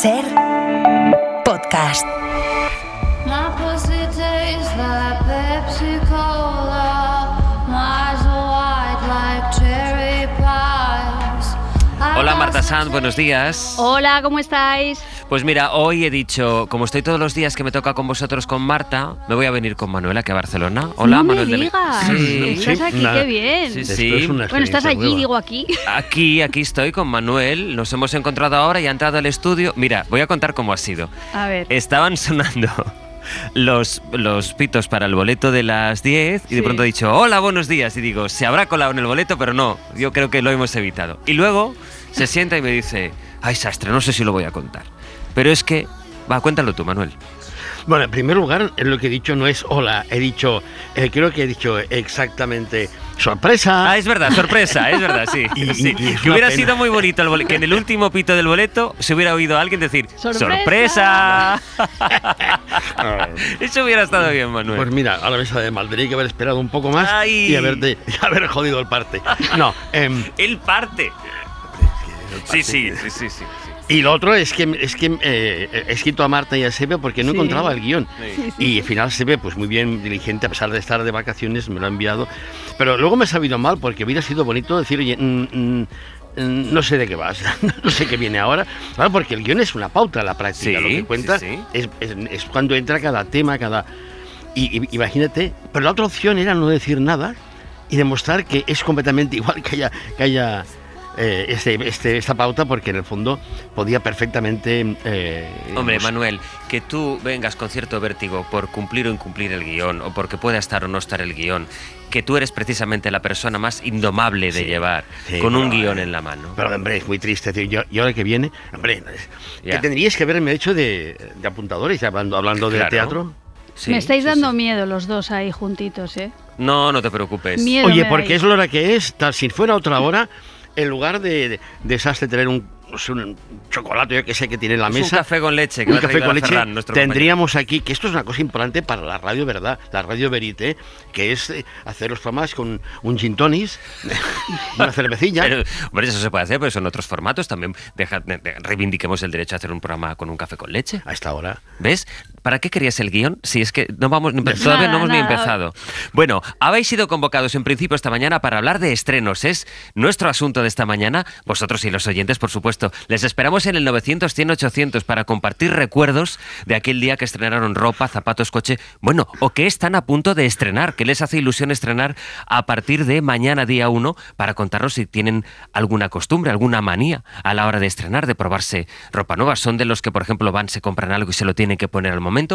Ser podcast. My pussy tastes like Pepsi Cola. My eyes are white like cherry pies. Hola Marta Sanz, buenos días. Hola, ¿cómo estáis? Pues mira, hoy he dicho, como estoy todos los días que me toca con vosotros con Marta, me voy a venir con Manuel aquí a Barcelona. Hola, no Manuel. me digas. Sí. Estás aquí, qué bien. Sí, sí. Bueno, estás allí, digo aquí. Aquí estoy con Manuel. Nos hemos encontrado ahora y ha entrado al estudio. Mira, voy a contar cómo ha sido. A ver. Estaban sonando los pitos para el boleto de las 10 y de pronto he dicho, hola, buenos días. Y digo, se habrá colado en el boleto, pero no, yo creo que lo hemos evitado. Y luego se sienta y me dice, ay, sastre, no sé si lo voy a contar. Pero es que, cuéntalo tú, Manuel. Bueno, en primer lugar, lo que he dicho no es hola, he dicho, creo que he dicho exactamente sorpresa. Ah, es verdad, sorpresa, es verdad, sí. Sí. Que hubiera sido muy bonito que en el último pito del boleto se hubiera oído a alguien decir ¡sorpresa! Eso hubiera estado bien, Manuel. Pues mira, ahora me sabe mal, tendría que haber esperado un poco más y haber jodido el parte. No, el parte. Sí. Y lo otro es que he escrito a Marta y a Sebe porque no encontraba el guión. Y al final Sebe, pues muy bien diligente, a pesar de estar de vacaciones, me lo ha enviado. Pero luego me ha sabido mal porque hubiera sido bonito decir, oye, no sé de qué vas, no sé qué viene ahora. Claro, porque el guión es una pauta en la práctica. Lo que cuenta es cuando entra cada tema, Y imagínate, pero la otra opción era no decir nada y demostrar que es completamente igual que haya esta pauta, porque en el fondo podía perfectamente... Hombre, Manuel, que tú vengas con cierto vértigo por cumplir o incumplir el guión, o porque pueda estar o no estar el guión, que tú eres precisamente la persona más indomable de llevar, con un guión en la mano. Pero, hombre, es muy triste. Es decir, yo ahora que viene, hombre, que tendríais que haberme hecho de apuntadores, hablando de teatro. Sí, me estáis dando miedo los dos ahí juntitos, ¿eh? No te preocupes. Miedo. Oye, porque es la hora que es, tal, si fuera otra hora... En lugar de desastre tener un chocolate, yo que sé, que tiene en la mesa. Un café con leche. Un café con leche. Ferran, tendríamos aquí, que esto es una cosa importante para la radio, ¿verdad? La radio Verité, que es hacer los programas con un gin tonis, una cervecilla. Pero, hombre, eso se puede hacer, pero son otros formatos. También reivindiquemos el derecho a hacer un programa con un café con leche. A esta hora. ¿Ves? ¿Para qué querías el guión? Si es que todavía no hemos ni empezado. Bueno, habéis sido convocados en principio esta mañana para hablar de estrenos. Es nuestro asunto de esta mañana. Vosotros y los oyentes, por supuesto. Les esperamos en el 900-100-800 para compartir recuerdos de aquel día que estrenaron ropa, zapatos, coche. Bueno, o que están a punto de estrenar, que les hace ilusión estrenar a partir de mañana, día 1, para contarnos si tienen alguna costumbre, alguna manía a la hora de estrenar, de probarse ropa nueva. Son de los que, por ejemplo, se compran algo y se lo tienen que poner al momento.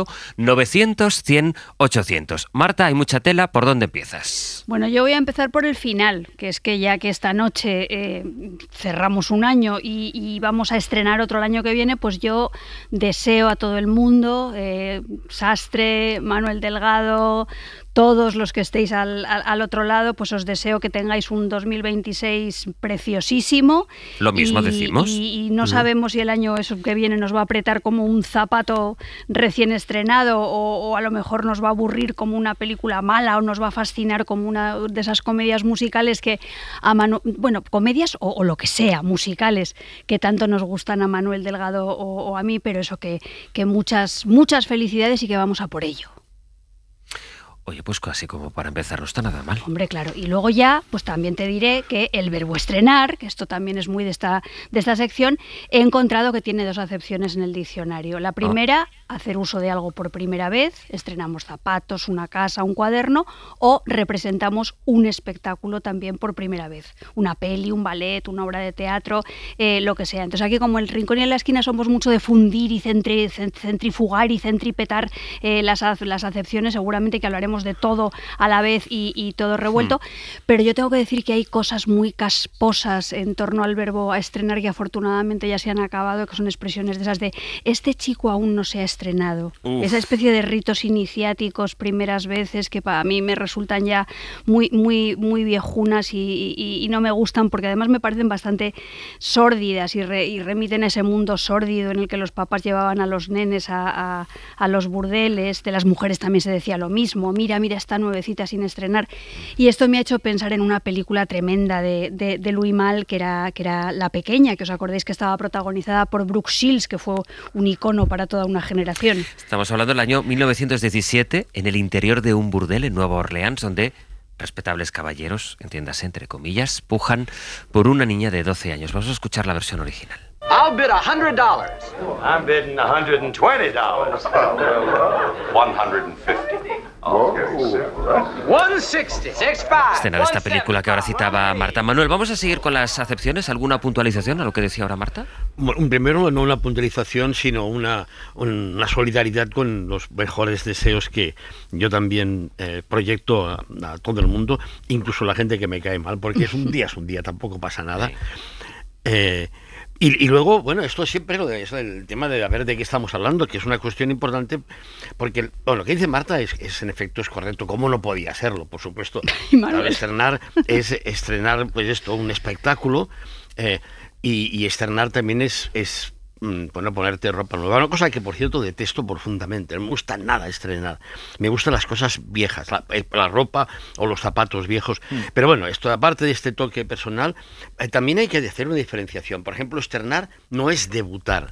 900-100-800. Marta, hay mucha tela. ¿Por dónde empiezas? Bueno, yo voy a empezar por el final, que es que ya que esta noche cerramos un año y vamos a estrenar otro el año que viene, pues yo deseo a todo el mundo, Sastre, Manuel Delgado, todos los que estéis al otro lado, pues os deseo que tengáis un 2026 preciosísimo. Lo mismo decimos. Y no sabemos si el año que viene nos va a apretar como un zapato recién estrenado o a lo mejor nos va a aburrir como una película mala o nos va a fascinar como una de esas comedias musicales que comedias o lo que sea, musicales, que tanto nos gustan a Manuel Delgado o a mí, pero eso que muchas felicidades y que vamos a por ello. Oye, pues casi como para empezar no está nada mal. Hombre, claro. Y luego ya, pues también te diré que el verbo estrenar, que esto también es muy de esta sección, he encontrado que tiene dos acepciones en el diccionario. La primera, hacer uso de algo por primera vez, estrenamos zapatos, una casa, un cuaderno, o representamos un espectáculo también por primera vez. Una peli, un ballet, una obra de teatro, lo que sea. Entonces aquí, como el rincón y en la esquina somos mucho de fundir y centrifugar y centripetar las acepciones, seguramente que hablaremos de todo a la vez y todo revuelto, pero yo tengo que decir que hay cosas muy casposas en torno al verbo a estrenar que afortunadamente ya se han acabado, que son expresiones de esas de este chico aún no se ha estrenado estrenado. Esa especie de ritos iniciáticos, primeras veces, que para mí me resultan ya muy, muy, muy viejunas y no me gustan, porque además me parecen bastante sórdidas y remiten a ese mundo sórdido en el que los papás llevaban a los nenes a los burdeles. De las mujeres también se decía lo mismo, mira esta nuevecita sin estrenar. Y esto me ha hecho pensar en una película tremenda de Louis Malle, que era La Pequeña, que os acordáis que estaba protagonizada por Brooke Shields, que fue un icono para toda una generación. Estamos hablando del año 1917, en el interior de un burdel en Nueva Orleans, donde respetables caballeros, entiéndase entre comillas, pujan por una niña de 12 años. Vamos a escuchar la versión original. I'll bid $100. I'm bidding $120. 160. 65. Escena de esta película que ahora citaba Marta. Manuel, ¿vamos a seguir con las acepciones? ¿Alguna puntualización a lo que decía ahora Marta? Bueno, primero, no una puntualización, sino una solidaridad con los mejores deseos que yo también proyecto a todo el mundo, incluso la gente que me cae mal, porque es un día, tampoco pasa nada. Y luego, bueno, esto siempre es el tema de a ver de qué estamos hablando, que es una cuestión importante, porque lo que dice Marta es en efecto es correcto. ¿Cómo no podía serlo? Por supuesto. Estrenar es estrenar, pues esto, un espectáculo, y estrenar también es ponerte ropa nueva. Una cosa que, por cierto, detesto profundamente. No me gusta nada estrenar. Me gustan las cosas viejas, la ropa o los zapatos viejos. Pero bueno, esto aparte de este toque personal, también hay que hacer una diferenciación. Por ejemplo, estrenar no es debutar.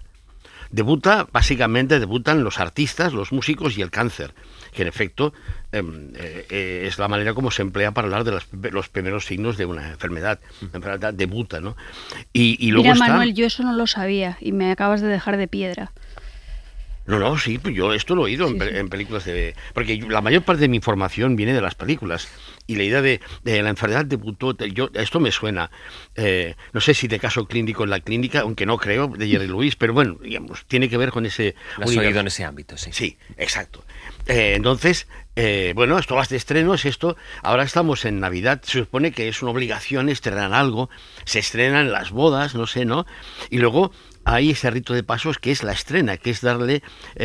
Debutan los artistas, los músicos y el cáncer, que en efecto es la manera como se emplea para hablar de los primeros signos de una enfermedad. La enfermedad debuta, ¿no? Y luego Mira, Manuel, yo eso no lo sabía y me acabas de dejar de piedra. No, sí, pues yo esto lo he oído en películas porque la mayor parte de mi información viene de las películas, y la idea de la enfermedad debutó, esto me suena, no sé si de caso clínico en la clínica, aunque no creo, de Jerry Lewis, pero bueno, digamos, tiene que ver con ese Lo has oído en ese ámbito, sí. Sí, exacto. Entonces, bueno, esto vas de estrenos, ahora estamos en Navidad, se supone que es una obligación estrenar algo, se estrenan las bodas, no sé, ¿no? Y luego hay ese rito de pasos que es la estrena, que es darle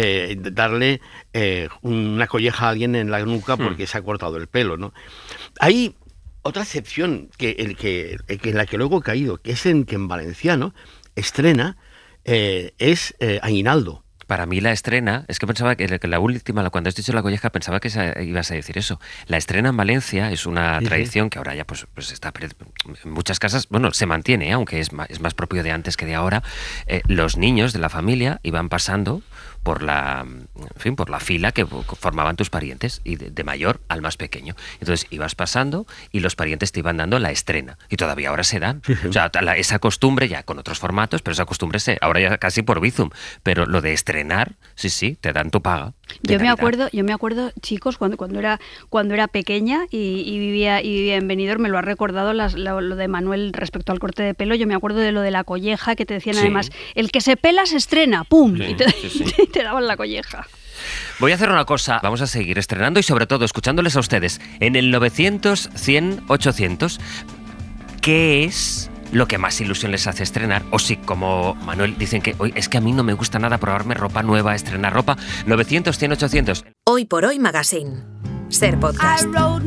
una colleja a alguien en la nuca porque se ha cortado el pelo, ¿no? Hay otra excepción en la que luego he caído, que es en que en valenciano estrena es aguinaldo. Para mí la estrena, es que pensaba que la última, cuando has dicho la colleja, pensaba que ibas a decir eso. La estrena en Valencia es una tradición que ahora ya pues está en muchas casas, bueno, se mantiene, aunque es más propio de antes que de ahora. Los niños de la familia iban pasando por la fila que formaban tus parientes, y de mayor al más pequeño. Entonces ibas pasando y los parientes te iban dando la estrena, y todavía ahora se dan. O sea, esa costumbre ya con otros formatos, pero esa costumbre ahora ya casi por Bizum, pero lo de estrenar, sí, te dan tu paga. Yo me acuerdo, chicos, cuando era pequeña y vivía en Benidorm, me lo ha recordado lo de Manuel respecto al corte de pelo. Yo me acuerdo de lo de la colleja, que te decían además, el que se pela se estrena, ¡pum! Sí, y te daban la colleja. Voy a hacer una cosa, vamos a seguir estrenando y sobre todo escuchándoles a ustedes. En el 900, 100, 800, ¿qué es lo que más ilusión les hace estrenar? O si, como Manuel, dicen que hoy es que a mí no me gusta nada probarme ropa nueva, estrenar ropa. 900, 100, 800. Hoy por Hoy Magazine. Ser Podcast.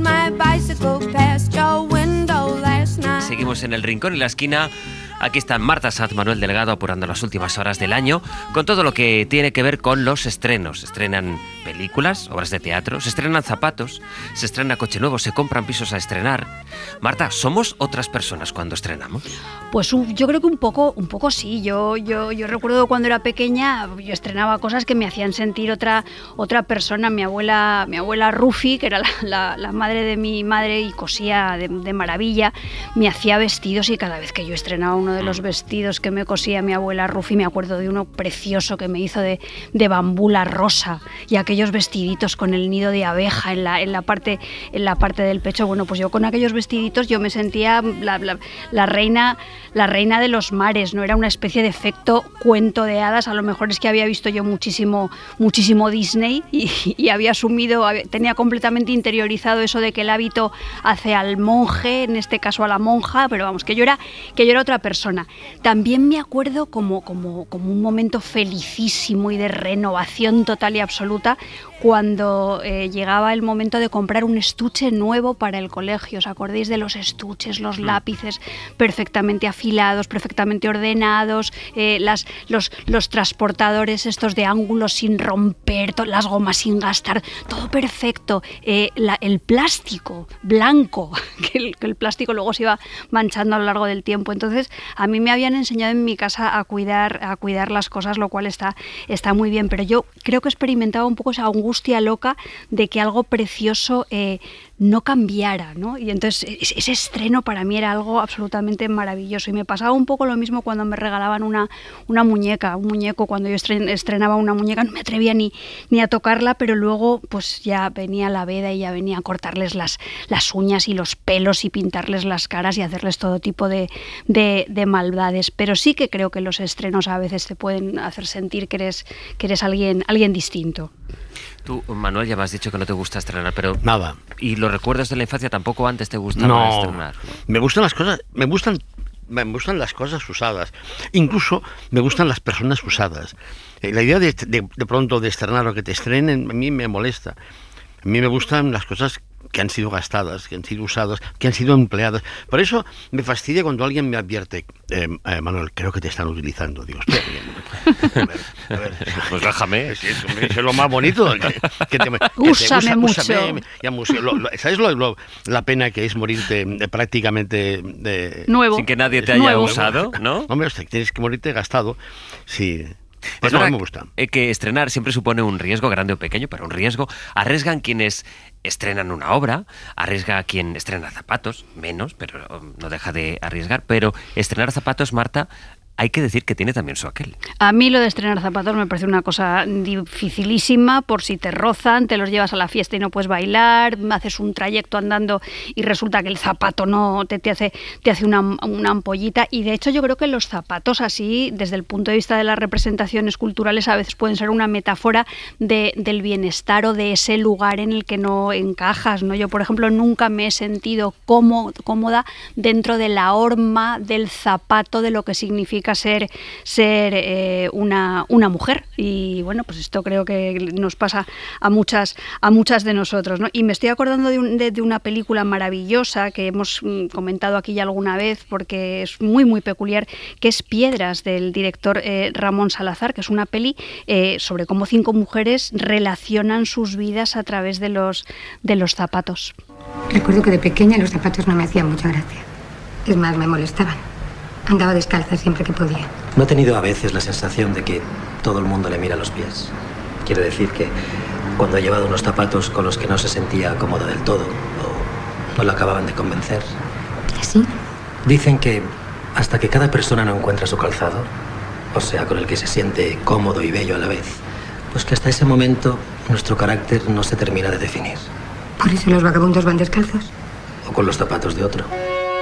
Seguimos en el rincón y la esquina. Aquí están Marta Sanz, Manuel Delgado, apurando las últimas horas del año con todo lo que tiene que ver con los estrenos. Se estrenan películas, obras de teatro, se estrenan zapatos, se estrena coche nuevo, se compran pisos a estrenar. Marta, ¿somos otras personas cuando estrenamos? Pues yo creo que un poco sí. Yo recuerdo cuando era pequeña, yo estrenaba cosas que me hacían sentir otra persona. Mi abuela Rufi, que era la madre de mi madre y cosía de maravilla, me hacía vestidos, y cada vez que yo estrenaba uno de los vestidos que me cosía mi abuela Rufi, me acuerdo de uno precioso que me hizo de bambula rosa, y aquellos vestiditos con el nido de abeja en la parte del pecho. Bueno, pues yo con aquellos vestiditos yo me sentía la reina de los mares, ¿no? Era una especie de efecto cuento de hadas. A lo mejor es que había visto yo muchísimo Disney y había asumido, tenía completamente interiorizado eso de que el hábito hace al monje, en este caso a la monja, pero vamos, que yo era otra persona. persona. También me acuerdo como un momento felicísimo y de renovación total y absoluta cuando llegaba el momento de comprar un estuche nuevo para el colegio. ¿Os acordáis de los estuches, los lápices perfectamente afilados, perfectamente ordenados, los transportadores estos de ángulos sin romper, las gomas sin gastar, todo perfecto? El plástico blanco, que el plástico luego se iba manchando a lo largo del tiempo. Entonces, a mí me habían enseñado en mi casa a cuidar las cosas, lo cual está muy bien, pero yo creo que experimentaba un poco esa angustia loca de que algo precioso no cambiara, ¿no? Y entonces ese estreno para mí era algo absolutamente maravilloso, y me pasaba un poco lo mismo cuando me regalaban una muñeca, un muñeco. Cuando yo estrenaba una muñeca no me atrevía ni a tocarla, pero luego pues ya venía la veda y ya venía a cortarles las uñas y los pelos y pintarles las caras y hacerles todo tipo de maldades. Pero sí que creo que los estrenos a veces te pueden hacer sentir que eres alguien distinto. Tú, Manuel, ya me has dicho que no te gusta estrenar, pero... Nada. ¿Y los recuerdos de la infancia tampoco antes te gustaba estrenar? Me gustan las cosas, me gustan las cosas usadas. Incluso me gustan las personas usadas. La idea de pronto de estrenar o que te estrenen, a mí me molesta. A mí me gustan las cosas que han sido gastadas, que han sido usadas, que han sido empleadas. Por eso me fastidia cuando alguien me advierte, Manuel, creo que te están utilizando. Digo, espera, a ver. Pues déjame. Es lo más bonito. Úsame mucho. ¿Sabes la pena que es morirte prácticamente nuevo? Sin que nadie te haya usado, ¿no? Hombre, tienes que morirte gastado. Sí. Pues no me gusta. Que estrenar siempre supone un riesgo, grande o pequeño, pero un riesgo. Arriesgan quienes estrenan una obra, arriesga a quien estrena zapatos, menos, pero no deja de arriesgar. Pero estrenar zapatos, Marta, hay que decir que tiene también su aquel. A mí lo de estrenar zapatos me parece una cosa dificilísima. Por si te rozan, te los llevas a la fiesta y no puedes bailar, haces un trayecto andando y resulta que el zapato no te hace una ampollita. Y de hecho yo creo que los zapatos así, desde el punto de vista de las representaciones culturales, a veces pueden ser una metáfora del bienestar o de ese lugar en el que no encajas, ¿no? Yo, por ejemplo, nunca me he sentido cómoda dentro de la horma del zapato, de lo que significa ser una mujer. Y bueno, pues esto creo que nos pasa a muchas de nosotros, ¿no? Y me estoy acordando de una película maravillosa que hemos comentado aquí ya alguna vez, porque es muy muy peculiar, que es Piedras, del director Ramón Salazar, que es una peli sobre cómo 5 mujeres relacionan sus vidas a través de los zapatos. Recuerdo que de pequeña los zapatos no me hacían mucha gracia. Es más, me molestaban. Andaba descalza siempre que podía. ¿No ha tenido a veces la sensación de que todo el mundo le mira los pies? Quiero decir que cuando ha llevado unos zapatos con los que no se sentía cómoda del todo, o no lo acababan de convencer. ¿Así? Dicen que hasta que cada persona no encuentra su calzado, o sea, con el que se siente cómodo y bello a la vez, pues que hasta ese momento nuestro carácter no se termina de definir. ¿Por eso los vagabundos van descalzos? O con los zapatos de otro.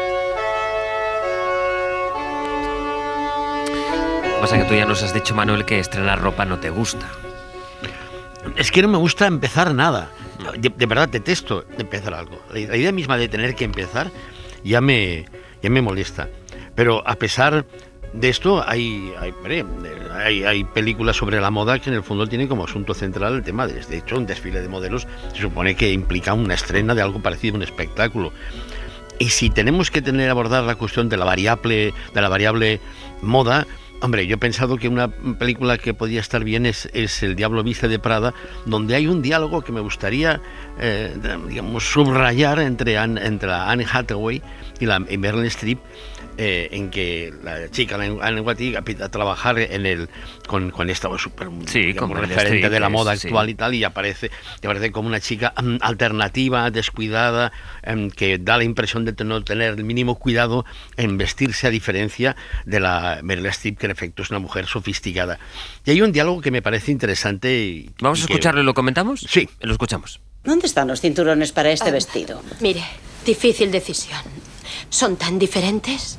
Lo que pasa es que tú ya nos has dicho, Manuel, que estrenar ropa no te gusta. Es que no me gusta empezar nada. De verdad detesto empezar algo. La idea misma de tener que empezar ya me molesta. Pero a pesar de esto, hay películas sobre la moda que en el fondo tienen como asunto central el tema de hecho, un desfile de modelos se supone que implica una estrena de algo parecido a un espectáculo. Y si tenemos que abordar la cuestión de la variable moda, hombre, yo he pensado que una película que podía estar bien es El Diablo Viste de Prada, donde hay un diálogo que me gustaría, subrayar entre Anne Hathaway y Meryl Streep, en que la chica Anne Hathaway empieza a trabajar con esta super como referente de la moda actual y tal, y aparece como una chica alternativa, descuidada, que da la impresión de no tener el mínimo cuidado en vestirse, a diferencia de la Meryl Streep, que en efecto es una mujer sofisticada. Y hay un diálogo que me parece interesante. ¿Vamos a escucharlo y lo comentamos? Sí. Lo escuchamos. ¿Dónde están los cinturones para este vestido? Mire, difícil decisión. ¿Son tan diferentes?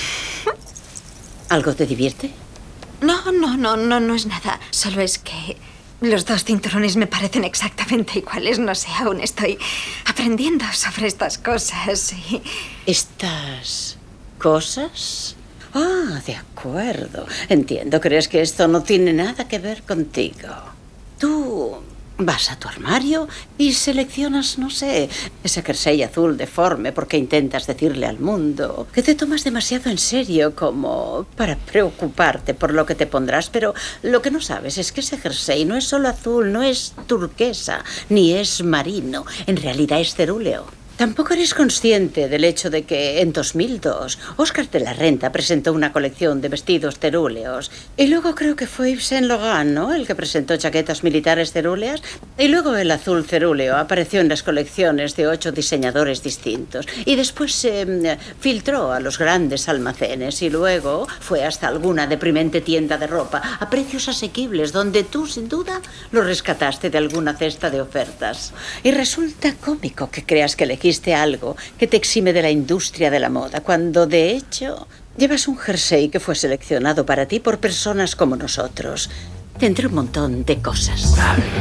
¿Algo te divierte? No es nada. Solo es que los 2 cinturones me parecen exactamente iguales. No sé, aún estoy aprendiendo sobre estas cosas. ¿Estas cosas? Ah, de acuerdo. Entiendo, crees que esto no tiene nada que ver contigo. Tú vas a tu armario y seleccionas, no sé, ese jersey azul deforme porque intentas decirle al mundo que te tomas demasiado en serio como para preocuparte por lo que te pondrás, pero lo que no sabes es que ese jersey no es solo azul, no es turquesa, ni es marino, en realidad es cerúleo. Tampoco eres consciente del hecho de que en 2002 Oscar de la Renta presentó una colección de vestidos cerúleos y luego creo que fue Yves Saint Laurent, ¿no?, el que presentó chaquetas militares cerúleas, y luego el azul cerúleo apareció en las colecciones de 8 diseñadores distintos y después se filtró a los grandes almacenes y luego fue hasta alguna deprimente tienda de ropa a precios asequibles donde tú sin duda lo rescataste de alguna cesta de ofertas. Y resulta cómico que creas que elegiste algo que te exime de la industria de la moda, cuando de hecho llevas un jersey que fue seleccionado para ti por personas como nosotros. Entre un montón de cosas.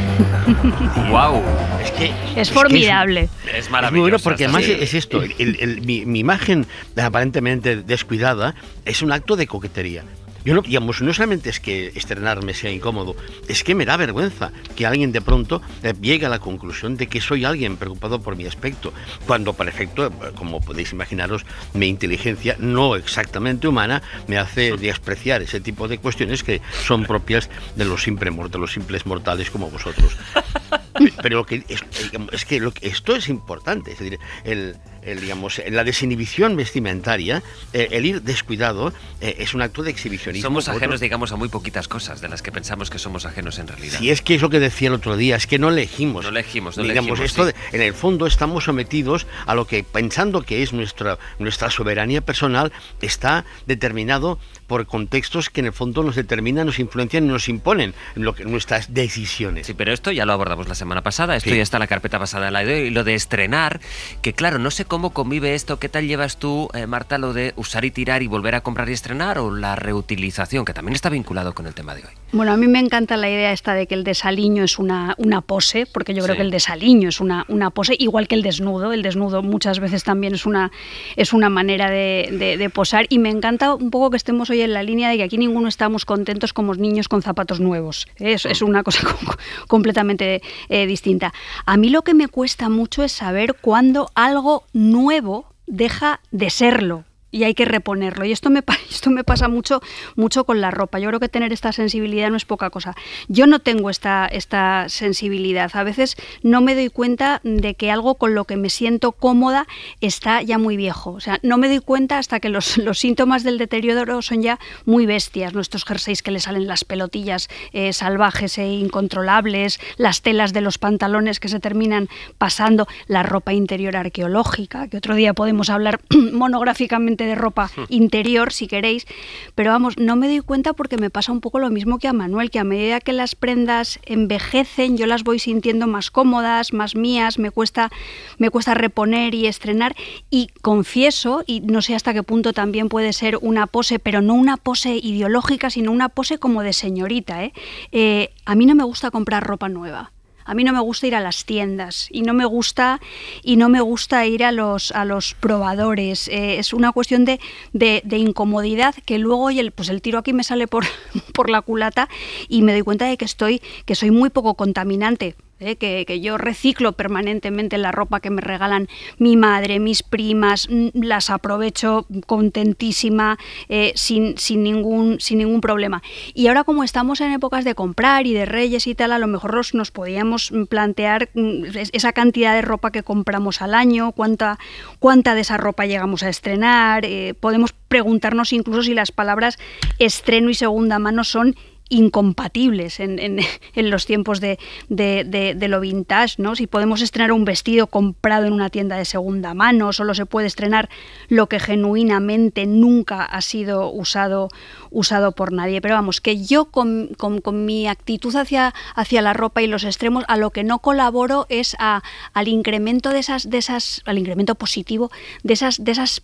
¡Wow! Es formidable. Es maravilloso. Es muy bueno porque además es esto. Mi imagen aparentemente descuidada es un acto de coquetería. Yo no, digamos, no solamente es que estrenarme sea incómodo, es que me da vergüenza que alguien de pronto llegue a la conclusión de que soy alguien preocupado por mi aspecto, cuando para efecto, como podéis imaginaros, mi inteligencia no exactamente humana me hace despreciar ese tipo de cuestiones que son propias de los simples mortales como vosotros. Pero lo que es que esto es importante, es decir, digamos, la desinhibición vestimentaria, el ir descuidado, es un acto de exhibicionismo. Somos ajenos, digamos, a muy poquitas cosas de las que pensamos que somos ajenos en realidad. Sí, es que es lo que decía el otro día, es que no elegimos. No elegimos, esto sí. En el fondo estamos sometidos a lo que, pensando que es nuestra soberanía personal, está determinado por contextos que en el fondo nos determinan, nos influencian y nos imponen nuestras decisiones. Sí, pero esto ya lo abordamos la semana pasada, esto ya está en la carpeta pasada de la de hoy, y lo de estrenar, que claro, no sé cómo convive esto. ¿Qué tal llevas tú, Marta, lo de usar y tirar y volver a comprar y estrenar, o la reutilización, que también está vinculado con el tema de hoy? Bueno, a mí me encanta la idea esta de que el desaliño es una pose, porque yo creo que el desaliño es una pose, igual que el desnudo. El desnudo muchas veces también es una manera de posar, y me encanta un poco que estemos hoy en la línea de que aquí ninguno estamos contentos como niños con zapatos nuevos. Es una cosa completamente distinta. A mí lo que me cuesta mucho es saber cuándo algo nuevo deja de serlo y hay que reponerlo. Y esto me pasa mucho con la ropa. Yo creo que tener esta sensibilidad no es poca cosa. Yo no tengo esta sensibilidad. A veces no me doy cuenta de que algo con lo que me siento cómoda está ya muy viejo. O sea, no me doy cuenta hasta que los síntomas del deterioro son ya muy bestias. Nuestros jerseys que le salen las pelotillas salvajes e incontrolables, las telas de los pantalones que se terminan pasando, la ropa interior arqueológica, que otro día podemos hablar monográficamente de ropa interior, si queréis, pero vamos, no me doy cuenta porque me pasa un poco lo mismo que a Manuel, que a medida que las prendas envejecen, yo las voy sintiendo más cómodas, más mías, me cuesta reponer y estrenar, y confieso, y no sé hasta qué punto también puede ser una pose, pero no una pose ideológica, sino una pose como de señorita, a mí no me gusta comprar ropa nueva. A mí no me gusta ir a las tiendas y no me gusta ir a los probadores. Es una cuestión de incomodidad que luego el tiro aquí me sale por la culata y me doy cuenta de que soy muy poco contaminante. Que yo reciclo permanentemente la ropa que me regalan mi madre, mis primas, las aprovecho contentísima, sin ningún problema. Y ahora, como estamos en épocas de comprar y de Reyes y tal, a lo mejor nos podíamos plantear esa cantidad de ropa que compramos al año, cuánta de esa ropa llegamos a estrenar. Podemos preguntarnos incluso si las palabras estreno y segunda mano son incompatibles en los tiempos de lo vintage, ¿no? Si podemos estrenar un vestido comprado en una tienda de segunda mano, solo se puede estrenar lo que genuinamente nunca ha sido usado por nadie. Pero vamos, que yo con mi actitud hacia la ropa y los extremos, a lo que no colaboro es al incremento al incremento positivo de esas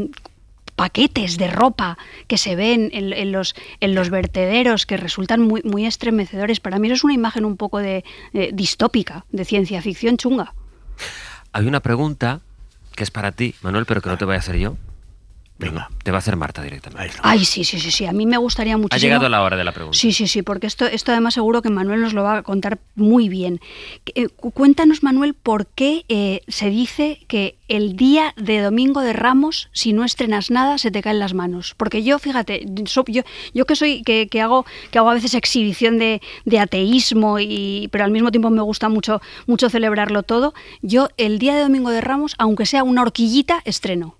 paquetes de ropa que se ven en los vertederos, que resultan muy, muy estremecedores. Para mí eso es una imagen un poco distópica, de ciencia ficción chunga. Hay una pregunta que es para ti, Manuel, pero que no te voy a hacer yo. Venga. Te va a hacer Marta directamente. Ay, sí. A mí me gustaría muchísimo. Ha llegado la hora de la pregunta. Sí, porque esto además seguro que Manuel nos lo va a contar muy bien. Cuéntanos, Manuel, por qué se dice que el día de Domingo de Ramos, si no estrenas nada, se te caen las manos. Porque yo, fíjate, yo que hago a veces exhibición de ateísmo, pero al mismo tiempo me gusta mucho celebrarlo todo, yo el día de Domingo de Ramos, aunque sea una horquillita, estreno.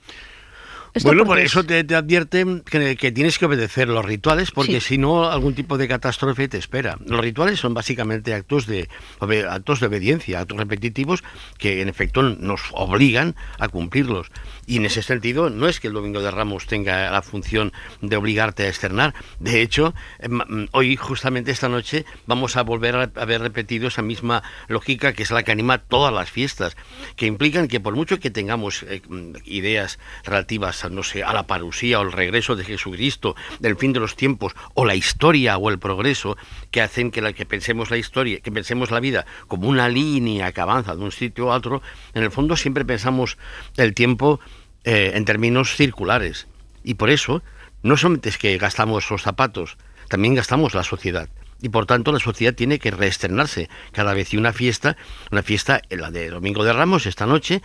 Bueno, por eso te advierten que tienes que obedecer los rituales, porque si no, algún tipo de catástrofe te espera. Los rituales son básicamente actos de obediencia, actos repetitivos que en efecto nos obligan a cumplirlos. Y en ese sentido, no es que el Domingo de Ramos tenga la función de obligarte a externar. De hecho, hoy, justamente esta noche, vamos a volver a ver repetido esa misma lógica que es la que anima todas las fiestas, que implican que por mucho que tengamos ideas relativas no sé, a la parusía o el regreso de Jesucristo, del fin de los tiempos, o la historia o el progreso, que hacen que pensemos la historia, que pensemos la vida como una línea que avanza de un sitio a otro, en el fondo siempre pensamos el tiempo en términos circulares. Y por eso, no solamente es que gastamos los zapatos, también gastamos la sociedad. Y por tanto la sociedad tiene que reestrenarse cada vez. Y una fiesta, la de Domingo de Ramos esta noche,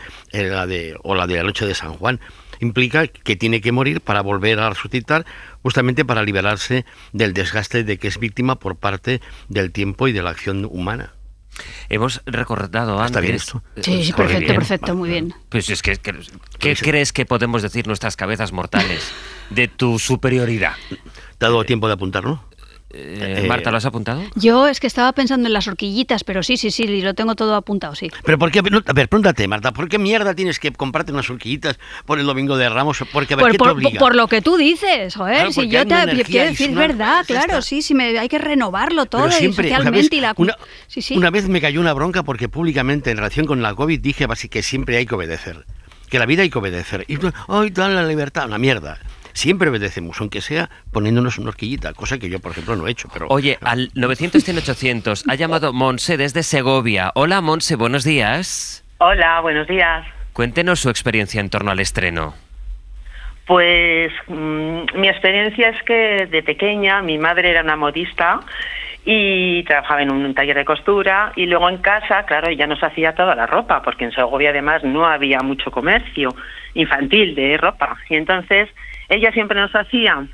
o la de la noche de San Juan, implica que tiene que morir para volver a resucitar, justamente para liberarse del desgaste de que es víctima por parte del tiempo y de la acción humana. Hemos recordado antes... ¿Está bien esto? Sí, perfecto, muy bien. Pues es que ¿qué crees que podemos decir nuestras cabezas mortales de tu superioridad? ¿Te ha dado tiempo de apuntarlo? Marta, ¿lo has apuntado? Yo es que estaba pensando en las horquillitas, pero sí, lo tengo todo apuntado, sí. Pero ¿por qué? A ver, pregúntate, Marta, ¿por qué mierda tienes que comprarte unas horquillitas por el Domingo de Ramos? Porque a ver, ¿qué te obliga? Por lo que tú dices, joder, claro, si yo quiero decir verdad, claro, sí, hay que renovarlo todo. Pero siempre, socialmente. Una vez me cayó una bronca porque públicamente en relación con la COVID dije que siempre hay que obedecer, que la vida hay que obedecer. Y ¡ay, dale la libertad! Una mierda. Siempre obedecemos, aunque sea poniéndonos una horquillita, cosa que yo, por ejemplo, no he hecho. Pero oye, al 900-100-800 ha llamado Monse desde Segovia. Hola, Monse, buenos días. Hola, buenos días. Cuéntenos su experiencia en torno al estreno. Pues mi experiencia es que de pequeña mi madre era una modista y trabajaba en un taller de costura, y luego en casa, claro, ella nos hacía toda la ropa, porque en Segovia además no había mucho comercio infantil de ropa, y entonces ella siempre nos hacía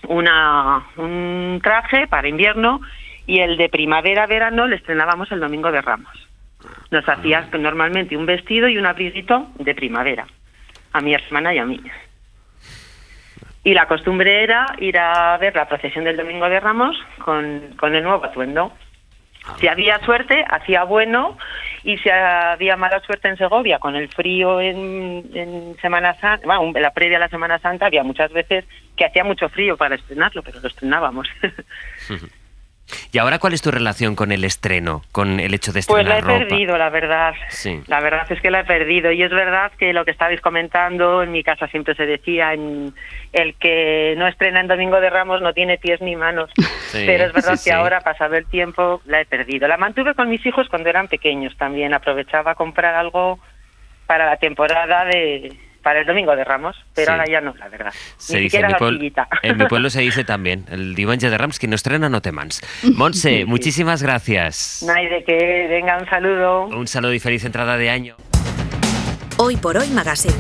un traje para invierno, y el de primavera-verano le estrenábamos el Domingo de Ramos. Nos hacía normalmente un vestido y un abriguito de primavera, a mi hermana y a mí. Y la costumbre era ir a ver la procesión del Domingo de Ramos con el nuevo atuendo. Si había suerte, hacía bueno, y si había mala suerte en Segovia, con el frío en Semana Santa, bueno, la previa a la Semana Santa, había muchas veces que hacía mucho frío para estrenarlo, pero lo estrenábamos. ¿Y ahora cuál es tu relación con el estreno, con el hecho de estrenar ropa? Pues la he perdido, la verdad. Sí. La verdad es que la he perdido. Y es verdad que lo que estabais comentando, en mi casa siempre se decía, el que no estrena en Domingo de Ramos no tiene pies ni manos. Sí, pero es verdad que ahora, pasado el tiempo, la he perdido. La mantuve con mis hijos cuando eran pequeños también. Aprovechaba a comprar algo para la temporada para el Domingo de Ramos, pero ahora ya no, la verdad. Se dice, en mi pueblo se dice también, el Diumenge de Rams, que no estrena no te mans. Monse, muchísimas gracias. No hay de qué, venga, un saludo. Un saludo y feliz entrada de año. Hoy por Hoy Magazine.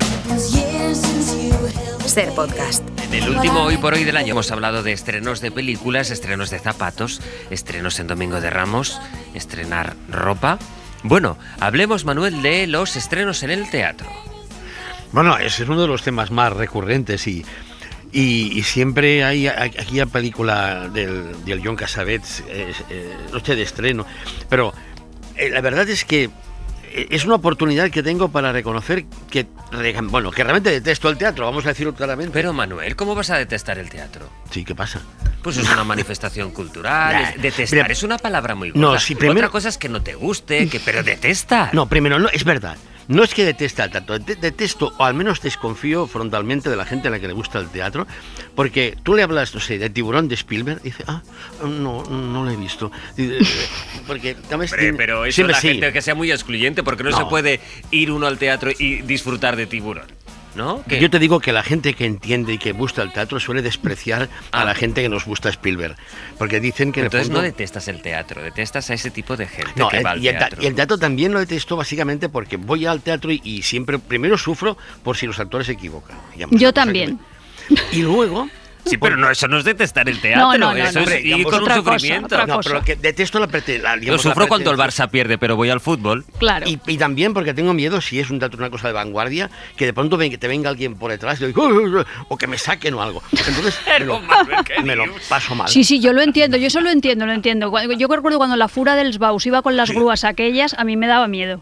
Ser Podcast. En el último Hoy por Hoy del año hemos hablado de estrenos de películas, estrenos de zapatos, estrenos en Domingo de Ramos, estrenar ropa. Bueno, hablemos, Manuel, de los estrenos en el teatro. Bueno, ese es uno de los temas más recurrentes y siempre hay aquella película del John Cassavetes, Noche de estreno, pero la verdad es que es una oportunidad que tengo para reconocer que realmente detesto el teatro, vamos a decirlo claramente. Pero Manuel, ¿cómo vas a detestar el teatro? Sí, ¿qué pasa? Pues es una manifestación cultural, detestar es una palabra muy gorda. No, sí, primero, otra cosa es que no te guste, pero detesta. No, primero, no, es verdad. No es que deteste el teatro, detesto, o al menos desconfío frontalmente de la gente a la que le gusta el teatro, porque tú le hablas, no sé, de Tiburón de Spielberg, y dice, no lo he visto. Porque pero eso la gente que sea muy excluyente, porque no se puede ir uno al teatro y disfrutar de Tiburón. ¿no? Yo te digo que la gente que entiende y que gusta el teatro suele despreciar a la gente que nos gusta Spielberg, porque dicen que entonces en el fondo... no detestas el teatro, detestas a ese tipo de gente No, que va al teatro. Y el teatro también lo detesto básicamente porque voy al teatro y siempre, primero sufro por si los actores se equivocan. Yo también. Y luego... Sí, pero no, eso no es detestar el teatro, eso es ir con un sufrimiento. No, pero que detesto Yo sufro cuando el Barça pierde, pero voy al fútbol. Claro. Y también porque tengo miedo, si es un teatro una cosa de vanguardia, que de pronto te venga alguien por detrás y digo, o que me saquen o algo. Entonces me lo paso mal. Sí, yo lo entiendo, yo eso lo entiendo. Yo recuerdo cuando la fura del Sbaus iba con las grúas aquellas, a mí me daba miedo.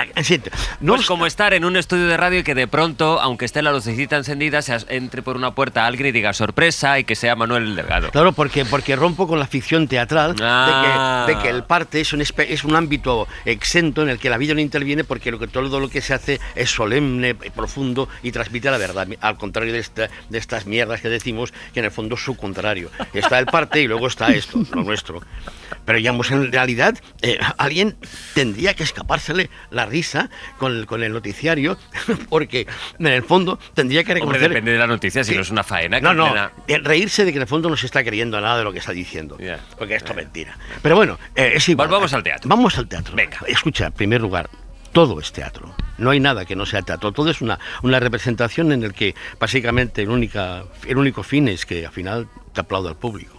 No es como estar en un estudio de radio y que de pronto, aunque esté la lucecita encendida, se entre por una puerta alguien y diga sorpresa y que sea Manuel Delgado. Claro, porque rompo con la ficción teatral de que el parte es un ámbito exento en el que la vida no interviene porque todo lo que se hace es solemne, profundo y transmite la verdad. Al contrario de estas mierdas que decimos, que en el fondo es su contrario. Está el parte y luego está esto, lo nuestro. Pero digamos, en realidad, alguien tendría que escapársele la risa con el noticiario, porque en el fondo tendría que reconocer... Hombre, depende de la noticia, si no es una faena. Reírse de que en el fondo no se está creyendo nada de lo que está diciendo, porque esto es mentira. Pero bueno, es igual. Vamos al teatro. Vamos al teatro. Venga. Escucha, en primer lugar, todo es teatro. No hay nada que no sea teatro. Todo es una representación en el que básicamente el único fin es que al final te aplauda el público.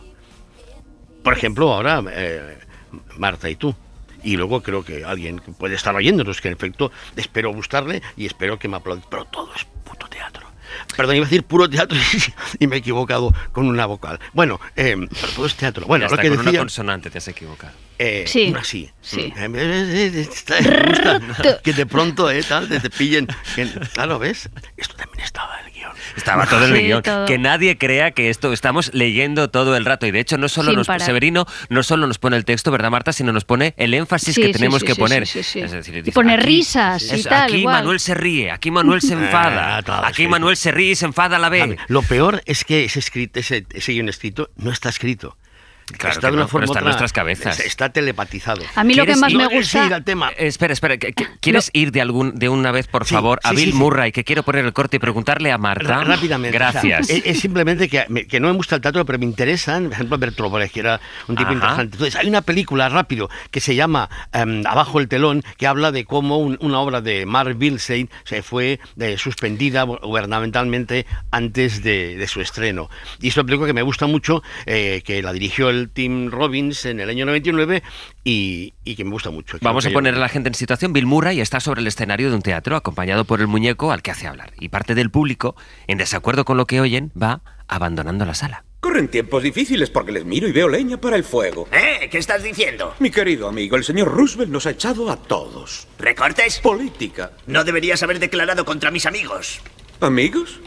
Por ejemplo, ahora Marta y tú. Y luego creo que alguien puede estar oyéndonos, que en efecto espero gustarle y espero que me aplaude. Pero todo es puto teatro. Perdón, iba a decir puro teatro y me he equivocado con una vocal. Bueno, pero todo es teatro. Bueno, hasta lo que con decía, una consonante te has equivocado. Sí. Sí. Me gusta que de pronto te pillen. Claro, ¿ves? Esto también estaba en el guión. Estaba todo en el guión. Todo. Que nadie crea que esto estamos leyendo todo el rato. Y de hecho, Severino no solo nos pone el texto, ¿verdad, Marta? Sino nos pone el énfasis que tenemos que poner. Sí. Es decir, y pone risas y tal. Aquí igual. Manuel se ríe, aquí Manuel se enfada. Aquí Manuel se ríe y se enfada a la vez. Lo peor es que ese guión escrito no está escrito. Claro está de una forma está en otra, nuestras cabezas. Está telepatizado. A mí lo que más me gusta... Ir al tema. Espera. ¿Quieres ir de una vez, por favor, a Bill Murray, que quiero poner el corte y preguntarle a Marta? Rápidamente. Gracias. O sea, es simplemente que no me gusta el teatro, pero me interesan. Por ejemplo, Bertolt Brecht, que era un tipo interesante. Entonces, hay una película, rápido, que se llama Abajo el telón, que habla de cómo una obra de Mark Bilstein se fue suspendida gubernamentalmente antes de su estreno. Y es una película que me gusta mucho, que la dirigió el Tim Robbins en el año 99 y que me gusta mucho. Vamos a poner a la gente en situación. Bill Murray está sobre el escenario de un teatro acompañado por el muñeco al que hace hablar. Y parte del público, en desacuerdo con lo que oyen, va abandonando la sala. Corren tiempos difíciles porque les miro y veo leña para el fuego. ¿Qué estás diciendo? Mi querido amigo, el señor Roosevelt nos ha echado a todos. ¿Recortes? Política. No deberías haber declarado contra mis amigos. ¿Amigos?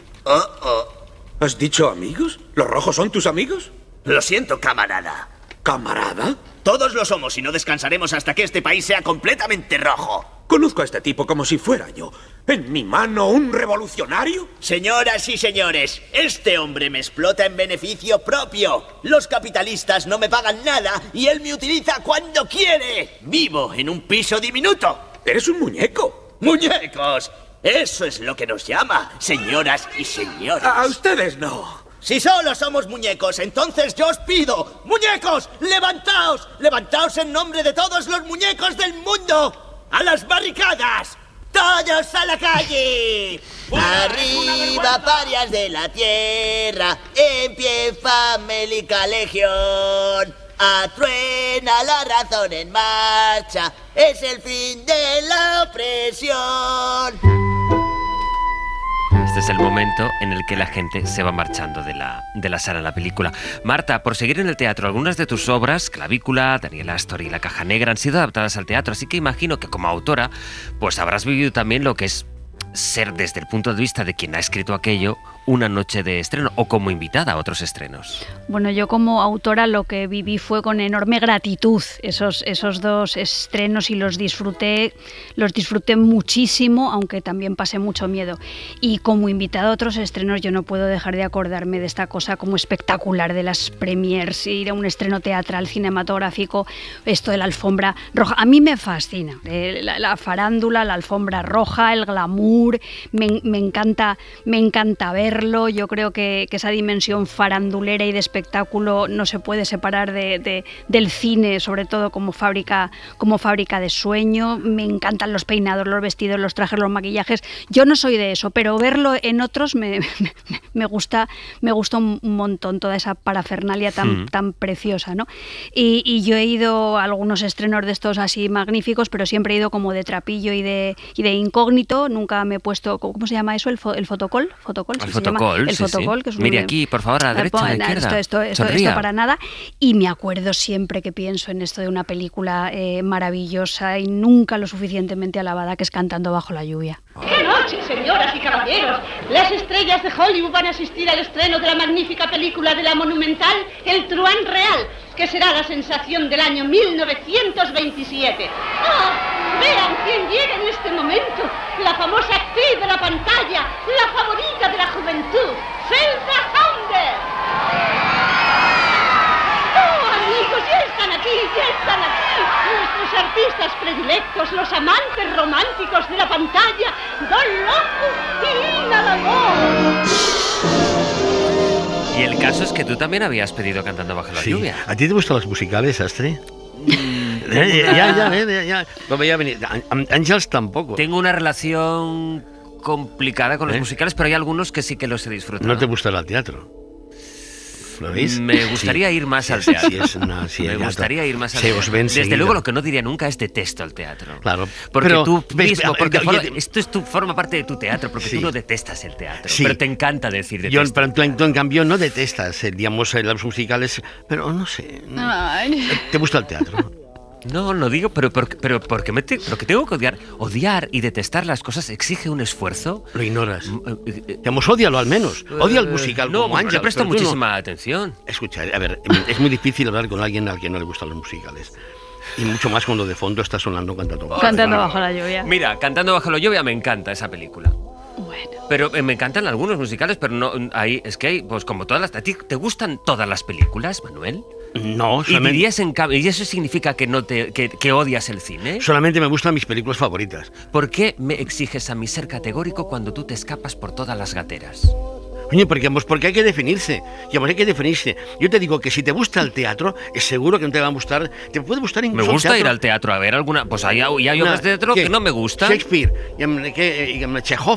¿Has dicho amigos? ¿Los rojos son tus amigos? Lo siento, camarada. ¿Camarada? Todos lo somos y no descansaremos hasta que este país sea completamente rojo. Conozco a este tipo como si fuera yo. ¿En mi mano un revolucionario? Señoras y señores, este hombre me explota en beneficio propio. Los capitalistas no me pagan nada y él me utiliza cuando quiere. Vivo en un piso diminuto. Eres un muñeco. ¡Muñecos! Eso es lo que nos llama, señoras y señores. A ustedes no. Si solo somos muñecos, entonces yo os pido, ¡muñecos, levantaos! ¡Levantaos en nombre de todos los muñecos del mundo! ¡A las barricadas! ¡Todos a la calle! ¡Arriba, parias de la tierra! ¡En pie, famélica legión! ¡Atruena la razón en marcha! ¡Es el fin de la opresión! Este es el momento en el que la gente se va marchando de la sala de la película. Marta, por seguir en el teatro, algunas de tus obras, Clavícula, Daniel Astor y La Caja Negra, han sido adaptadas al teatro, así que imagino que como autora, pues habrás vivido también lo que es ser, desde el punto de vista de quien ha escrito aquello, una noche de estreno o como invitada a otros estrenos? Bueno, yo como autora lo que viví fue con enorme gratitud esos dos estrenos y los disfruté muchísimo, aunque también pasé mucho miedo. Y como invitada a otros estrenos yo no puedo dejar de acordarme de esta cosa como espectacular de las premiers, ir a un estreno teatral, cinematográfico, esto de la alfombra roja. A mí me fascina la farándula, la alfombra roja, el glamour, me encanta verlo. Yo creo que esa dimensión farandulera y de espectáculo no se puede separar del cine, sobre todo como fábrica de sueño. Me encantan los peinados, los vestidos, los trajes, los maquillajes. Yo no soy de eso, pero verlo en otros me gusta un montón, toda esa parafernalia tan preciosa, ¿no? Y yo he ido a algunos estrenos de estos así magníficos, pero siempre he ido como de trapillo y de incógnito. Nunca me he puesto, ¿cómo se llama eso? ¿El fotocall? El fotocall, el fotocall, que es mire aquí, por favor, a la derecha, a la izquierda. Esto para nada. Y me acuerdo siempre que pienso en esto de una película maravillosa y nunca lo suficientemente alabada, que es Cantando bajo la lluvia. ¡Qué noche, señoras y caballeros! Las estrellas de Hollywood van a asistir al estreno de la magnífica película de la Monumental, El Truán Real, que será la sensación del año 1927. ¡Ah! Vean quién llega en este momento. La famosa actriz de la pantalla, la favorita de la juventud, Zelda Hamder. ¡Oh, amigos, ya están aquí! Nuestros artistas predilectos, los amantes románticos de la pantalla, Don Loco y Ina Lamont. Y el caso es que tú también habías pedido Cantando bajo la lluvia. ¿A ti te gustan los musicales, Astre? Ya. No veía venir. Ángels tampoco. Tengo una relación complicada con los musicales, pero hay algunos que sí que los he disfrutado. ¿No te gustará el teatro? ¿Lo veis? Me gustaría ir más al teatro. Me gustaría ir más al teatro. Desde luego, lo que no diría nunca es detesto el teatro. Claro. Porque pero, tú mismo, esto forma parte de tu teatro, porque tú no detestas el teatro, pero te encanta decir detesto. Pero tú, en cambio, no detestas, digamos, los musicales, pero no sé. ¿Te gusta el teatro? No digo, pero porque lo que tengo que odiar y detestar las cosas exige un esfuerzo. Lo ignoras. Digamos, ódialo al menos. Odia el musical como Ángel. Le presto muchísima atención. Escucha, a ver, es muy difícil hablar con alguien al que no le gustan los musicales. Y mucho más cuando de fondo está sonando Cantando bajo la lluvia. Mira, Cantando bajo la lluvia me encanta esa película. Bueno. Pero me encantan algunos musicales, pero no es que hay, pues como todas las... ¿A ti te gustan todas las películas, Manuel? No, solamente... ¿Y dirías ¿y eso significa que que odias el cine? Solamente me gustan mis películas favoritas. ¿Por qué me exiges a mí ser categórico cuando tú te escapas por todas las gateras? Oye, porque hay que definirse. Yo te digo que si te gusta el teatro, es seguro que no te va a gustar. Te puede gustar incluso. Me gusta ir al teatro a ver alguna. Pues hay obras de teatro que no me gustan. Shakespeare, Chekhov,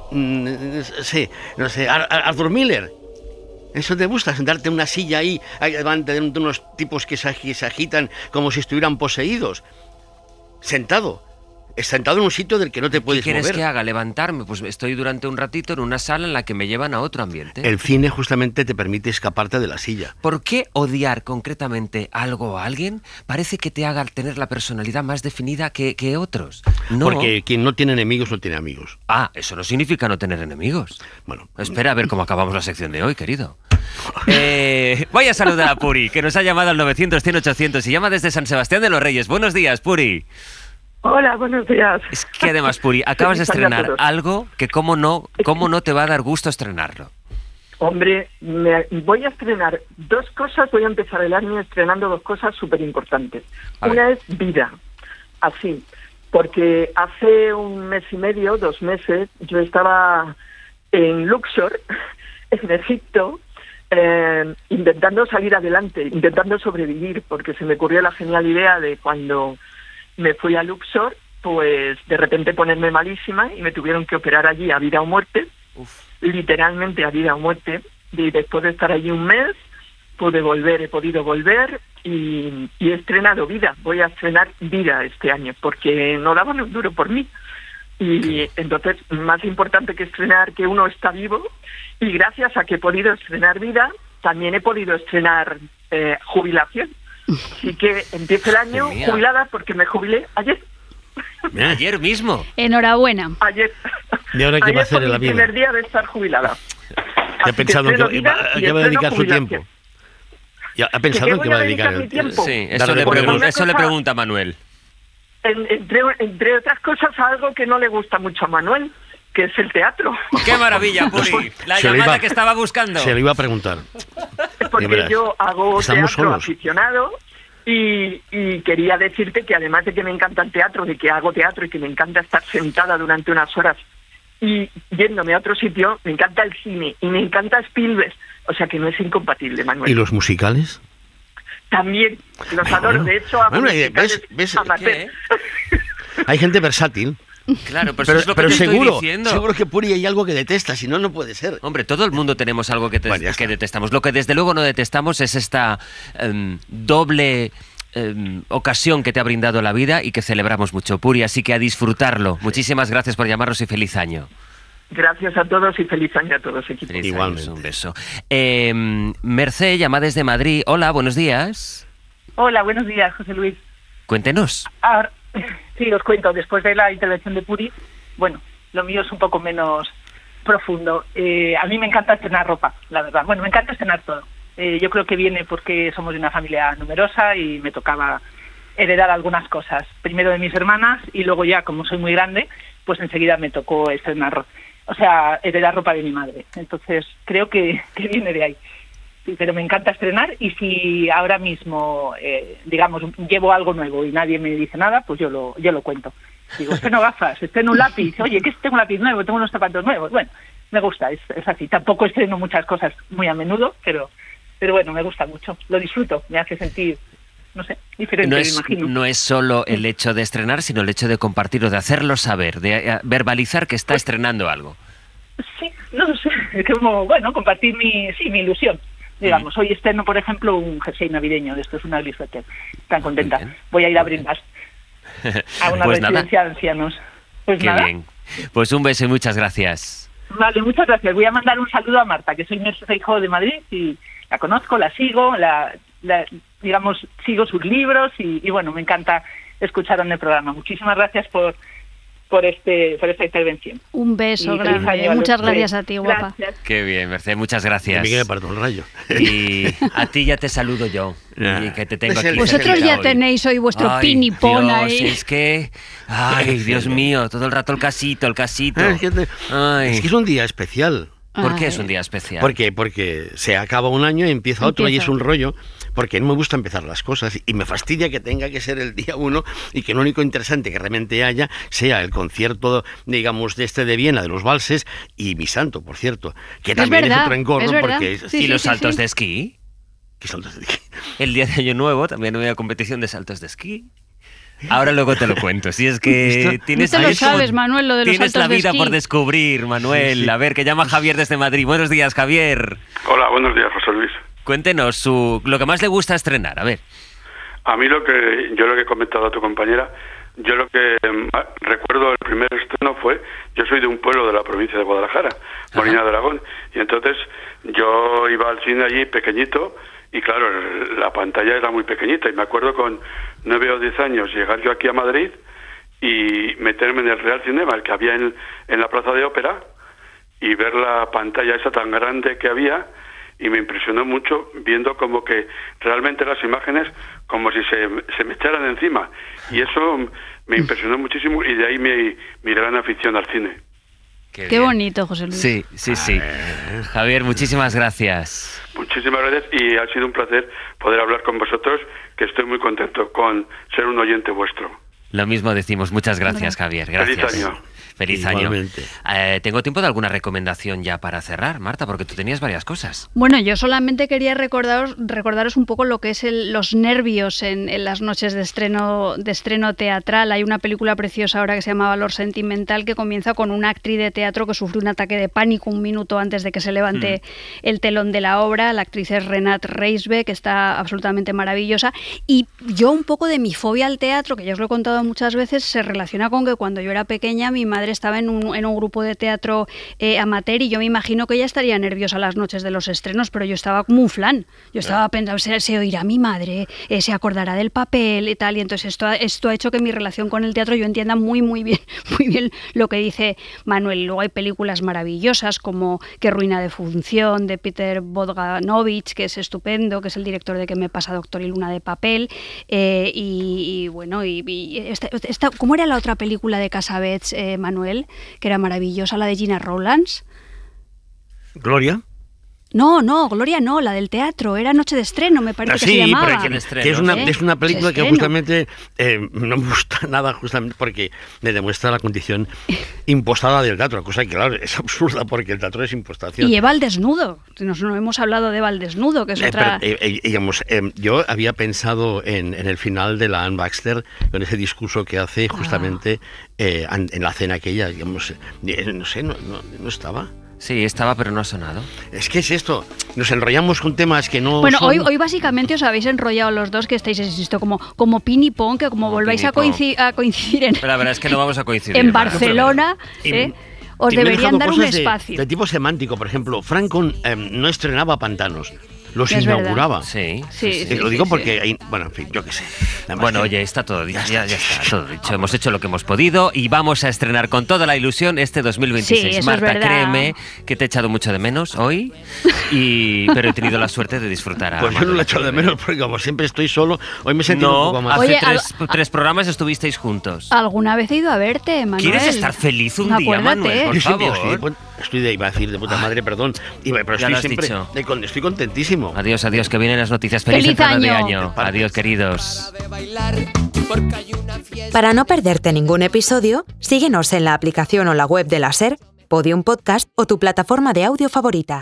Arthur Miller. ¿Eso te gusta? Sentarte en una silla ahí delante de unos tipos que se agitan como si estuvieran poseídos. Sentado en un sitio del que no te puedes mover. ¿Qué quieres que haga? ¿Levantarme? Pues estoy durante un ratito en una sala en la que me llevan a otro ambiente. El cine justamente te permite escaparte de la silla. ¿Por qué odiar concretamente algo o a alguien parece que te haga tener la personalidad más definida que otros? No. Porque quien no tiene enemigos no tiene amigos. Ah, eso no significa no tener enemigos. Bueno. Espera a ver cómo acabamos la sección de hoy, querido. Voy a saludar a Puri, que nos ha llamado al 900-100-800 y llama desde San Sebastián de los Reyes. Buenos días, Puri. Hola, buenos días. Es que además, Puri, acabas de estrenar algo que cómo no te va a dar gusto estrenarlo. Hombre, voy a estrenar dos cosas, voy a empezar el año estrenando dos cosas súper importantes. Una es Vida, así, porque hace 1 mes y medio, 2 meses, yo estaba en Luxor, en Egipto, intentando salir adelante, intentando sobrevivir, porque se me ocurrió la genial idea de cuando me fui a Luxor, pues de repente ponerme malísima y me tuvieron que operar allí a vida o muerte, literalmente a vida o muerte, y después de estar allí 1 mes, he podido volver y he estrenado Vida. Voy a estrenar Vida este año, porque no daban un duro por mí. Y entonces, más importante que estrenar que uno está vivo, y gracias a que he podido estrenar Vida, también he podido estrenar jubilación. Así que empiezo el año jubilada porque me jubilé ayer. Ayer mismo. Enhorabuena. Ayer. ¿Y ahora qué va a hacer en la vida? El primer día de estar jubilada. ¿Ha pensado en qué va a dedicar su tiempo? ¿Ya ha pensado en qué va a dedicar el tiempo? Sí, eso le pregunta Manuel. Entre otras cosas, algo que no le gusta mucho a Manuel, que es el teatro. ¡Qué maravilla, Puri! La llamada que estaba buscando. Se lo iba a preguntar. Porque yo hago teatro aficionado y quería decirte que además de que me encanta el teatro, de que hago teatro y que me encanta estar sentada durante unas horas y yéndome a otro sitio, me encanta el cine y me encanta Spielberg. O sea que no es incompatible, Manuel. ¿Y los musicales? También, los adoro. De hecho, hago musicales amateur. Hay gente versátil. Claro, pero es lo que te seguro, estoy diciendo. Seguro que Puri hay algo que detesta, si no, no puede ser. Hombre, todo el mundo tenemos algo que detestamos. Lo que desde luego no detestamos es esta doble ocasión que te ha brindado la vida y que celebramos mucho, Puri, así que a disfrutarlo. Muchísimas gracias por llamarnos y feliz año. Gracias a todos y feliz año a todos, equipo. Igualmente. Un beso. Mercé llama desde Madrid. Hola, buenos días. Hola, buenos días, José Luis. Cuéntenos. Ahora, sí, os cuento, después de la intervención de Puri, bueno, lo mío es un poco menos profundo. A mí me encanta estrenar ropa, la verdad. Bueno, me encanta estrenar todo. Yo creo que viene porque somos de una familia numerosa y me tocaba heredar algunas cosas. Primero de mis hermanas y luego ya, como soy muy grande, pues enseguida me tocó estrenar, heredar ropa de mi madre. Entonces, creo que viene de ahí. Sí, pero me encanta estrenar y si ahora mismo, digamos, llevo algo nuevo y nadie me dice nada, pues yo lo cuento. Digo, estreno gafas, estreno un lápiz, oye, ¿qué tengo un lápiz nuevo? Tengo unos zapatos nuevos. Bueno, me gusta, es así. Tampoco estreno muchas cosas muy a menudo, pero bueno, me gusta mucho. Lo disfruto, me hace sentir, no sé, diferente, me imagino. No es solo el hecho de estrenar, sino el hecho de compartirlo, de hacerlo saber, de verbalizar que está estrenando algo. Sí, no sé, es como, bueno, compartir mi ilusión. Digamos, hoy estreno, por ejemplo, un jersey navideño, de esto es una Glisteter. Tan contenta. Voy a ir a brindar a una residencia de ancianos. Pues qué nada. Bien. Pues un beso y muchas gracias. Vale, muchas gracias. Voy a mandar un saludo a Marta, que soy Mercé Feijóo de Madrid y la conozco, la sigo, digamos, sigo sus libros y bueno, me encanta escuchar en el programa. Muchísimas gracias por esta intervención. Un beso grande. Muchas gracias a ti, guapa. Gracias. Qué bien, Mercé, muchas gracias. Me queda parto el rayo. Y a ti ya te saludo yo. Y que te tengo aquí. Vosotros ya tenéis hoy vuestro pinipón ahí. Es que, Dios mío, todo el rato el casito. Es que es un día especial. ¿Por qué es un día especial? Porque se acaba un año y empieza otro y es un rollo, porque no me gusta empezar las cosas y me fastidia que tenga que ser el día 1 y que lo único interesante que realmente haya sea el concierto, digamos, de Viena, de los valses y mi santo, por cierto, que también es otro engorro. Porque ¿Y los saltos de esquí? ¿Qué saltos de esquí? El día de Año Nuevo también había competición de saltos de esquí. Ahora luego te lo cuento. Si es que tienes, no te lo sabes, Manuel, lo de los tienes saltos la vida de esquí por descubrir, Manuel. Sí. A ver, que llama Javier desde Madrid. Buenos días, Javier. Hola, buenos días, José Luis. Cuéntenos lo que más le gusta estrenar, a ver. A mí lo que he comentado a tu compañera, yo lo que recuerdo el primer estreno fue, yo soy de un pueblo de la provincia de Guadalajara, Molina de Aragón, y entonces yo iba al cine allí pequeñito. Y claro, la pantalla era muy pequeñita y me acuerdo con 9 o 10 años llegar yo aquí a Madrid y meterme en el Real Cinema, el que había en la Plaza de Ópera, y ver la pantalla esa tan grande que había, y me impresionó mucho viendo como que realmente las imágenes como si se me echaran encima, y eso me impresionó muchísimo y de ahí mi gran afición al cine. Qué bonito, José Luis. Sí. Javier, muchísimas gracias. Muchísimas gracias y ha sido un placer poder hablar con vosotros, que estoy muy contento con ser un oyente vuestro. Lo mismo decimos. Muchas gracias, Javier. Gracias. Feliz año. Feliz año. ¿Tengo tiempo de alguna recomendación ya para cerrar, Marta? Porque tú tenías varias cosas. Bueno, yo solamente quería recordaros un poco lo que es los nervios en las noches de estreno teatral. Hay una película preciosa ahora que se llama Valor Sentimental, que comienza con una actriz de teatro que sufre un ataque de pánico un minuto antes de que se levante el telón de la obra. La actriz es Renate Reisbe, que está absolutamente maravillosa. Y yo un poco de mi fobia al teatro, que ya os lo he contado muchas veces se relaciona con que cuando yo era pequeña mi madre estaba en un grupo de teatro amateur y yo me imagino que ella estaría nerviosa las noches de los estrenos, pero yo estaba como un flan. Yo estaba pensando, se oirá mi madre, se acordará del papel y tal, y entonces esto ha hecho que mi relación con el teatro yo entienda muy bien lo que dice Manuel. Luego hay películas maravillosas como Qué ruina de función, de Peter Bogdanovich, que es estupendo, que es el director de Que me pasa Doctor y Luna de papel, y bueno, ¿cómo era la otra película de Casabets, Manuel? Que era maravillosa, la de Gina Rowlands. ¿Gloria? No, Gloria no, la del teatro, era Noche de Estreno, me parece que se llamaba. Que es una película que justamente no me gusta nada, justamente porque me demuestra la condición impostada del teatro, cosa que claro, es absurda porque el teatro es impostación. Y Eva al desnudo, no hemos hablado de Eva al desnudo, que es otra... yo había pensado en el final de la Anne Baxter, con ese discurso que hace justamente en la cena aquella, digamos, no sé, no estaba... Sí, estaba, pero no ha sonado. Es que es esto, nos enrollamos con temas que no Bueno, son... hoy básicamente os habéis enrollado los dos, que estáis, insisto, como pin y pong, que como volváis a coincidir en... Pero la verdad es que no vamos a coincidir. En Barcelona, os deberían dar un espacio. De tipo semántico, por ejemplo, Franco no estrenaba Pantanos. Los inauguraba. Sí. Lo digo porque, bueno, en fin, yo qué sé. Bueno, oye, está todo dicho, ya está todo dicho. Hemos hecho lo que hemos podido y vamos a estrenar con toda la ilusión este 2026. Sí, eso Marta, es verdad. Créeme que te he echado mucho de menos hoy, pero he tenido la suerte de disfrutar. Pues yo no lo he echado de menos porque como siempre estoy solo, hoy me he sentido un poco más. Hace tres programas estuvisteis juntos. ¿Alguna vez he ido a verte, Manuel? ¿Quieres estar feliz un día, Manuel? Por favor. Iba a decir de puta madre, perdón. Pero estoy contentísimo. Adiós, que vienen las noticias. Feliz entrada de año. Adiós, queridos. Para no perderte ningún episodio, síguenos en la aplicación o la web de la SER, Podium Podcast o tu plataforma de audio favorita.